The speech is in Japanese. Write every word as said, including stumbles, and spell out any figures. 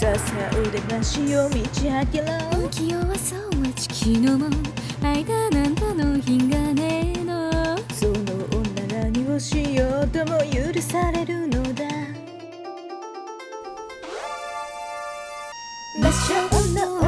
ささ腕なしを満ち上げろ。 不器用はそうは地球のも間なんだの品がねえの。 その女何をしようとも許されるのだ。魔性の